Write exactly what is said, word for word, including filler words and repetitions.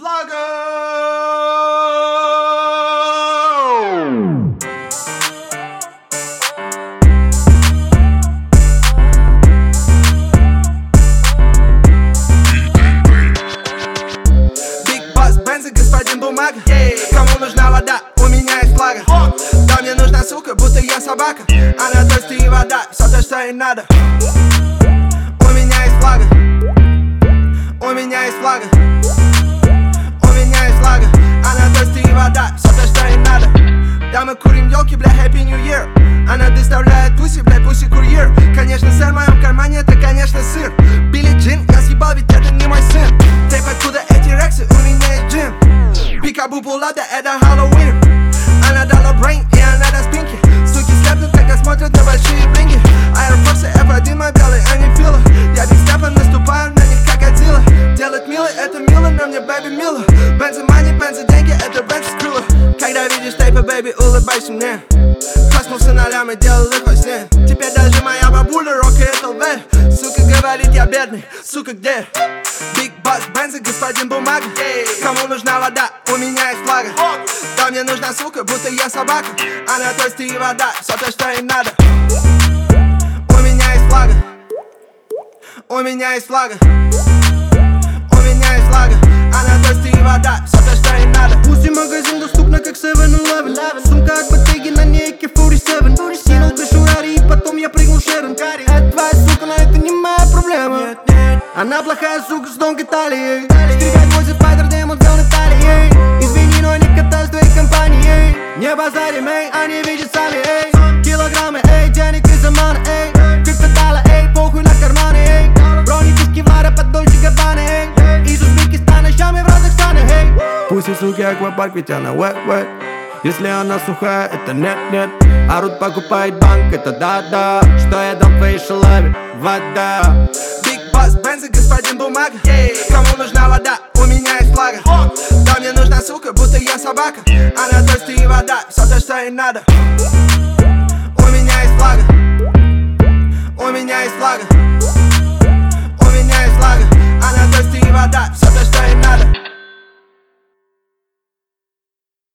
флага. Господин бумага, кому нужна вода, у меня есть флага. Да, мне нужна сука, будто я собака. Она дождь и вода, все то, что ей надо. У меня есть флага. У меня есть флага. У меня есть флага. Она дождь и вода, все то, что ей надо. Да, мы курим елки, бля, Happy New Year. Она доставляет пуси, бля, пуси-курьер. Конечно, сыр в моем кармане, это, конечно, сыр. Билли Джин, я съебал, ведь это не мой сын. Тейп, откуда эти рексы, у меня есть джин. Пикабу пулата, это Хэллоуин. Она дала брейн, и она даст пинки. Суки слепнут, когда смотрят на большие блинги. Аэрофорсы эф один, мой белый, а не фила. Я Биг Стефан, наступаю на них как Годзилла. Делать мило, это мило, на мне бэби мило. Бензы, мани, бензы, деньги, это бренд скрыло. Когда видишь тейпы, бэби, улыбайся мне. Проснулся на лям и делал их во сне. Теперь даже моя бабуля рокает эл вэ. Сука говорит, я бедный, сука, где? Биг Бас, бензы, господин бумага. Кому нужна вода, у меня есть флага. Да, мне нужна сука, будто я собака. Она дождь и вода, все то, что им надо. У меня есть флага. У меня есть флага. У меня есть флага. Она дождь и вода, все то, что им надо. Пусть магазин доступна, как севен элевен. Сумка от Bottega на ней эй кей сорок семь. Кинул крышу Рари и потом я прыгнул Шерон. Это твоя сука, но это не моя проблема. Она плохая сука с тонкой талией. Стрелять возит спайдер, демон взял на талии. Извини, но не катаюсь в твоей компании. Не базарим, эй, они видят сами, эй. Килограммы, эй, денег из Омана, эй. Криптодала, эй, похуй на карманы, эй. Бронетиски варя под Дольче Габбана, эй. Из Узбекистана, щами в разных странах, эй. Пусть и суки аквапарк, ведь она wet-wet. Если она сухая, это нет-нет. Арут покупает банк, это да-да. Что я дам твоей шалаве? Вода. Биг Бас, бензы, господин бумага. Кому нужна вода, у меня есть флага. Да, мне нужна сука, будто я собака. Она дождь и вода, все то, что ей надо. У меня есть флага. У меня есть флага.